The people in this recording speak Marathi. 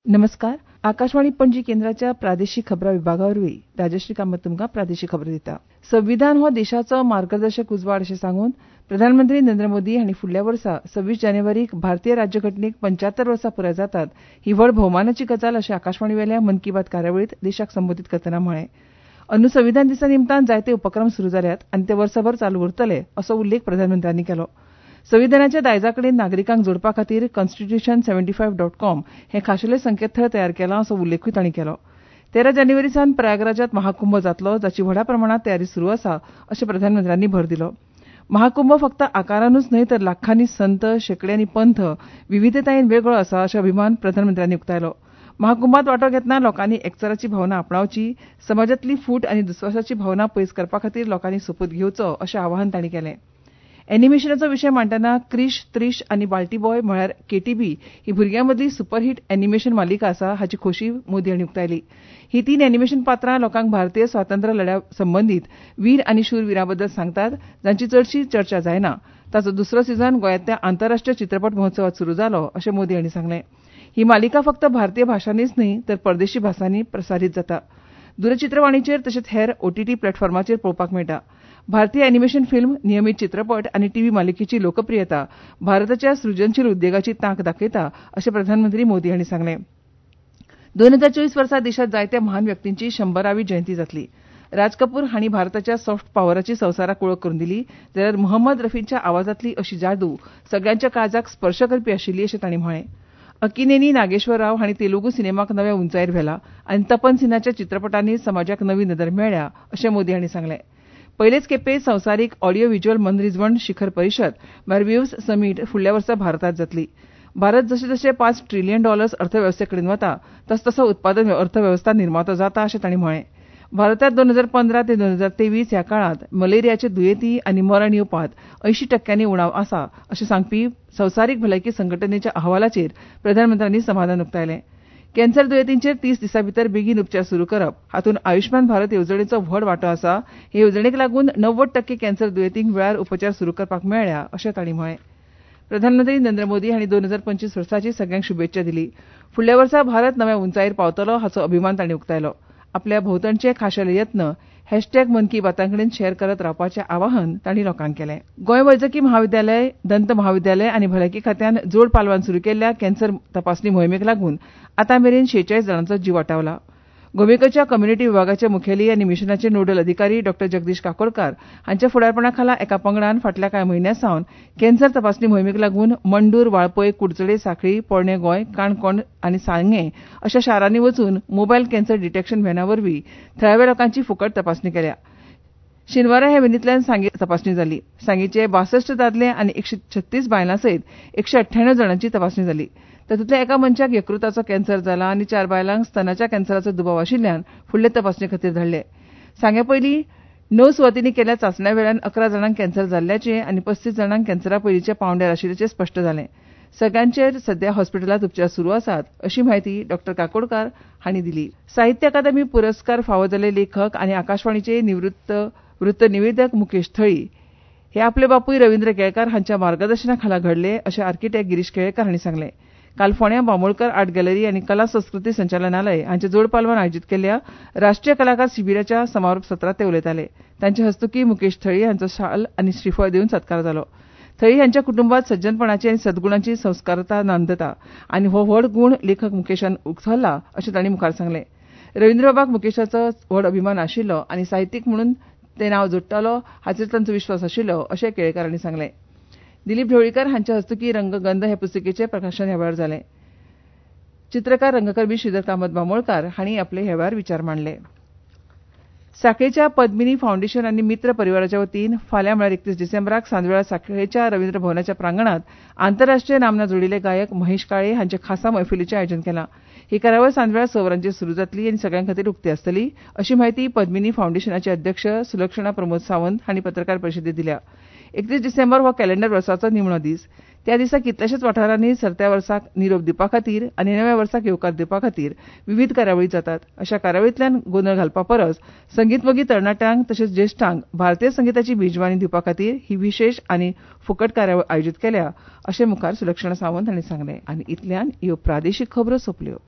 नमस्कार. आकाशवाणी पणजी केंद्राच्या प्रादेशीक खबरां विभागावरवीं राजश्री कामत तुमकां प्रादेशीक खबरो दिता. संविधान हो देशाचो मार्गदर्शक उजवाड अशें सांगून प्रधानमंत्री नरेंद्र मोदी हांणी फुडल्या वर्सा 26 जानेवारीक भारतीय राज्यघटनेक 75 वर्सां पुराय जातात ही व्हड भोवमानाची गजाल अशें आकाशवाणी वेल्या मन की बात कार्यावळींत देशाक संबोधीत करतना म्हळें. अंदू संविधान दिसा निमतान जायते उपक्रम सुरू जाल्यात आनी ते वर्सभर चालू उरतले असो उल्लेख प्रधानमंत्र्यांनी केलो. संविधानाच्या दायजा कडेन नागरिकांक जोडपा खातीर constitution75.com हें खाशेलें संकेतथळ तयार केलां असो उल्लेखूय तांणी केलो. 13 जानेवारी सावन प्रयागराजांत महाकुंभ जातलो जाची व्हड प्रमाणांत तयारी सुरू आसा अशें प्रधानमंत्र्यांनी भर दिलो. महाकुंभ फक्त आकारानूच न्हय तर लाखांनी संत शेकड्यांनी पंथ विविधतायेन वेगळो आसा अशें अभिमान प्रधानमंत्र्यांनी उक्तायलो. महाकुंभांत वांटो घेतना लोकांनी एकचाराची भावना आपणावची, समाजांतली फूट आनी दुस्वासाची भावना पयस करपा खातीर लोकांनी सोपूत घेवचो अशें आवाहन तांणी केलें. एनिमेशनाचो विशय मांडटना क्रिश, त्रिश आनी बाल्टी बॉय म्हळ्यार केटीबी ही भुरग्यां मदली सुपरहीट एनिमेशन मालिका आसा हाची खोशी मोदी हांणी उक्तायली. ही 3 एनिमेशन पात्रां लोकांक भारतीय स्वातंत्र्य लढ्या संबंदीत वीर आनी शूरवीरां बद्दल सांगतात जांची चडशी चर्चा जायना. ताचो दुसरो सिजन गोंयांतल्या आंतरराष्ट्रीय चित्रपट महोत्सवांत सुरू जालो अशें मोदी हांणी सांगलें. ही मालिका फक्त भारतीय भाशांनीच न्हय तर परदेशी भासांनी प्रसारीत जाता. दूरचित्रवाणीचेर तशेंच हेर ओटीटी प्लॅटफॉर्माचेर पळोवपाक मेळटा. भारतीय एनिमेशन फिल्म, नियमीत चित्रपट आनी टीव्ही मालिकेची लोकप्रियता भारताच्या सृजनशील उद्देगाची तांक दाखयता अशें प्रधानमंत्री मोदी हांणी सांगलें. 2024 वर्सा देशांत जायत्या महान व्यक्तींची 100वी जयंती जातली. राज कपूर हांणी भारताच्या सॉफ्ट पॉवराची संवसाराक वळख करून दिली जाल्यार मोहम्मद रफीच्या आवाजांतली अशी जादू सगळ्यांच्या काळजाक स्पर्श करपी आशिल्ली अशें तांणी म्हळें. अक्किनेनी नागेश्वर राव हांणी तेलुगू सिनेमाक नव्या उंचायेर व्हेला आनी तपन सिन्हाच्या चित्रपटांनी समाजाक नवी नदर मेळ्ळ्या अशें मोदी हांणी सांगलें. पयलेच खेपे संवसारीक ऑडिओ व्हिज्युअल मनरिजवण शिखर परिशद म्हळ्यार वेव्हस समीट फुडल्या वर्सा भारतांत जातली. भारत जशे $5 ट्रिलियन अर्थवेवस्थे कडेन वता तसो उत्पादन अर्थवेवस्था निर्मातो जाता अशें तांणी म्हळें. भारतांत 2015 ते 2023 ह्या काळांत मलेरियाचे दुयेंती आनी मरण येवपांत 80% उणाव आसा अशें सांगपी संवसारीक भलायकी संघटनेच्या अहवालाचेर प्रधानमंत्र्यांनी समाधान उक्तायलें. कॅन्सर दुयेंतींचेर 30 दिसां भितर बेगीन उपचार सुरू करप हातूंत आयुष्मान भारत येवजणेचो व्हड वांटो आसा. हे येवजणेक लागून 90% कॅन्सर दुयेंतींक वेळार उपचार सुरू करपाक मेळ्ळ्या अशें तांणी म्हळें. प्रधानमंत्री नरेंद्र मोदी हांणी 2025 वर्साची सगळ्यांक शुभेच्छा दिली. फुडल्या वर्सा भारत नव्या उंचायेर पावतलो हाचो अभिमान तांणी उक्तायलो. आपल्या भोंवतणचे खाशेले यत्न मन की बाताकडेन शेअर करत रावपाचें आवाहन तांणी लोकांक केलें. गोंय वैजकी महाविद्यालय, दंत महाविद्यालय आनी भलायकी खात्यान जोड पालवान सुरू केल्ल्या कॅन्सर तपासणी मोहिमेक लागून आतां मेरेन 46 जाणांचो जीव वाटावला. गोमेकच्या कम्युनिटी विभागाचे मुखेली आनी मिशनाचे नोडल अधिकारी डॉ. जगदीश काकोडकार हांच्या फुडारपणा खाला एका पंगडान फाटल्या कांय म्हयन्यां सावन कॅन्सर तपासणी मोहिमेक लागून मंडूर, वाळपय, कुडचडे, सांखळी, पोरणे गोंय, काणकोण आनी सांगें अशा शारांनी वचून मोबायल कॅन्सर डिटेक्शन व्हॅना वरवीं थळाव्या लोकांची फुकट तपासणी केल्या. शेनवारा हे वेळेंतल्यान सांगे तपासणी जाली. सांगेचे 62 दादले आनी 136 बायलां सयत 198 जाणांची तपासणी जाली. तातूंतल्या एका मनशाक यकृताचो कॅन्सर जाला आनी 4 बायलांक स्तनाच्या कॅन्सराचो दुबाव आशिल्ल्यान फुडले तपासणे खातीर धाडले. सांगे पयलीं 9 सुवातींनी केल्ल्या चांचण्या वेळान 11 जाणांक कॅन्सर जाल्ल्याचें आनी 35 जाणांक कॅन्सरा पयलींच्या पांवड्यार आशिल्ल्याचें स्पश्ट जालें. सगळ्यांचेर सध्या हॉस्पिटलांत उपचार सुरू आसात अशी म्हायती डॉ. काकोडकार हांणी दिली. साहित्य अकादमी पुरस्कार फावो जाल्ले लेखक आनी आकाशवाणीचे निवृत्त वृत्त निवेदक मुकेश थळी हे आपले बापूय रविंद्र केळकार हांच्या मार्गदर्शना खाला घडले अशें आर्किटेक्ट गिरीश केळकार हांणी सांगलें. काल फोंड्यां बांबोळकार आर्ट गॅलरी आनी कला संस्कृती संचालनालय हांच्या जोड पालवान आयोजीत केल्ल्या राष्ट्रीय कलाकार शिबिराच्या समारोप सत्रांत ते उलयताले. तांचे हस्तुकीं मुकेश थळी हांचो शाल आनी श्रीफळ दिवन सत्कार जालो. थळी हांच्या कुटुंबांत सज्जनपणाची आनी सद्गुणांची संस्कारता नांदता आनी हो व्हड गूण लेखक मुकेशान उखल्ला अशें तांणी मुखार सांगलें. रविंद्र बाबाक मुकेशाचो व्हड अभिमान आशिल्लो आनी साहित्यीक म्हणून तें नांव जोडटलो हाचेर तांचो विश्वास आशिल्लो अशें केळकार हांणी सांगलें. दिलीप ढवळीकर हांच्या हस्तुकीं रंगगंध हे पुस्तिकेचें प्रकाशन ह्या वेळार जालें. चित्रकार रंगकर्मी श्रीधर कामत बांबोळकार हांणी आपले ह्या वेळार विचार मांडले. सांखळेच्या पद्मिनी फावंडेशन आनी मित्र परिवाराच्या वतीन फाल्यां म्हळ्यार 31 डिसेंबराक सांजवेळा सांखळेच्या रवींद्र भवनाच्या प्रांगणांत आंतरराष्ट्रीय नामना जोडिल्ले गायक महेश काळे हांच्या खासा मैफलीचें आयोजन केलां. ही कार्यावळ सांजवेळा 6 वरांचेर सुरू जातली आनी सगळ्यां खातीर उक्ती आसतली अशी म्हायती पद्मिनी फावंडेशनाचे अध्यक्ष सुलक्षणा प्रमोद सावंत हांणी पत्रकार परिशदेंत दिल्या. 31 डिसेंबर हो कॅलेंडर वर्साचो निमणो दीस. त्या दिसा कितल्याशाच वाठारांनी सरत्या वर्साक निरोप दिवपा खातीर आनी नव्या वर्साक येवकार दिवपा खातीर विविध कार्यावळी जातात. अशा कार्यावळींतल्यान गोंदळ घालपा परस संगीतमोगी तरणाट्यांक तशेंच ज्येश्ठांक भारतीय संगीताची मेजवानी दिवपा खातीर ही विशेश आनी फुकट कार्यावळ आयोजीत केल्या अशें मुखार सुलक्षणा सावंत हांणी सांगलें. आनी इतल्यान ह्यो प्रादेशीक खबरो सोंपल्यो.